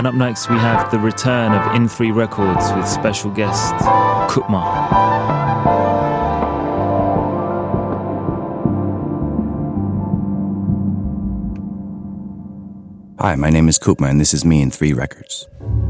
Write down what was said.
And up next we have the return of In3 Records with special guest Kutma. Hi, my name is Kutma, and this is me in 3 Records.